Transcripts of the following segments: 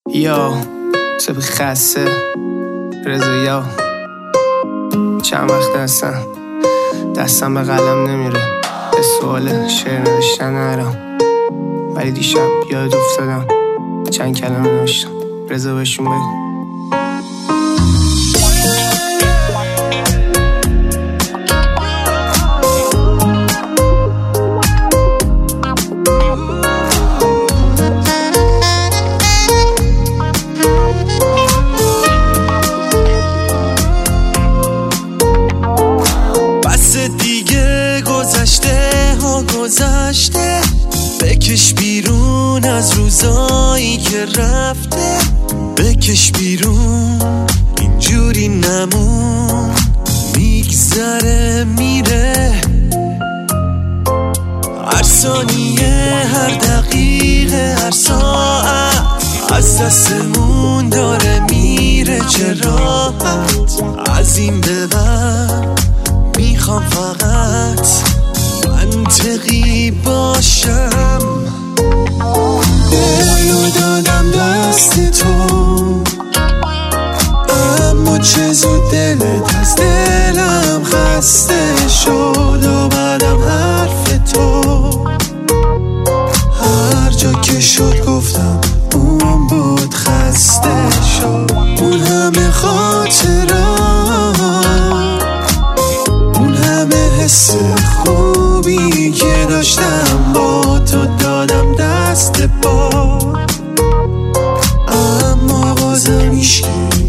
یا سبی خسته رضا یا چند وقت دستم به قلم نمیره، به سوال شعر نوشتن نرم، ولی دیشب یاد افتادم چند کلمه نوشتم. رضا بهشون بگو. دیگه گذشته بکش بیرون از روزایی که رفته، بکش بیرون اینجوری نمون، میگذره میره هر ثانیه هر دقیقه هر ساعت از دستمون داره میره. چه راحت از این به بعد میخوام فقط منطقی باشم. دلو دادم دست تو، اما چه زود دلت از دلم خسته شد و بعدم حرف تو هر جا که شد گفتم اون بود خسته شد. اون همه خاطرات، اون همه حس خوبی که داشتم با تو دادم دست پا، اما بازم هیچکی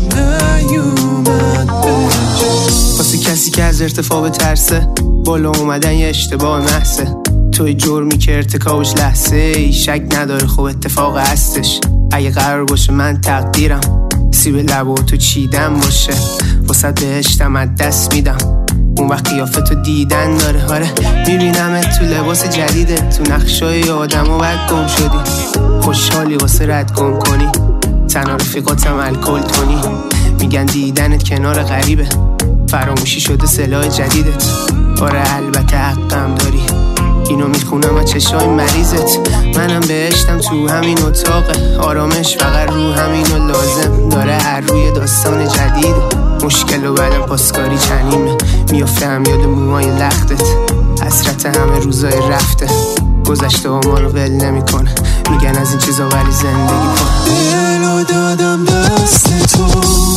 نیومد بجا. واسه کسی که از ارتفاع بترسه بالا اومدن یه اشتباه محضه، توی جرمی که ارتکابش لحظه ای شک نداره خب اتفاق هستش. اگه قرار باشه من تقدیرم سیب لبو تو چیدم باشه، واسه بهشتم از دست میدم اون وقت قیافتو دیدن داره. آره میبینمت تو لباس جدیدت، تو نقشای آدم و بعد گم شدی، خوشحالی واسه رد گم کنی، تنها رفیقاتم الکل تونی، میگن دیدنت کنار غریبه، فراموشی شده سلاح جدیدت. آره البته حقم داری، اینو میخونم از چشای مریضت، منم بهشتم تو همین اتاقه، آرامش فقط رو همینو لازم داره، هر روی داستان جدیده، مشکل و بعدم پاسکاری چنیمه، میافتم یاد موهای لختت، حسرت همه روزای رفته، گذشته و ما رو ول نمی کنه، میگن از این چیزا ولی زندگی کن. دلو دادم دست تو،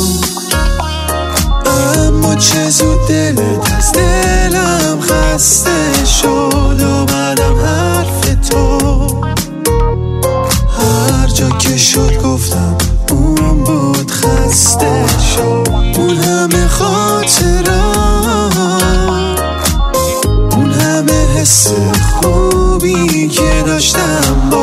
اما چه زود دلت از دلم خسته شد و بعدم حرف تو هر جا که شد گفتم اون بود خسته شد. اون همه خاطرات، اون همه حس خوبی که داشتم با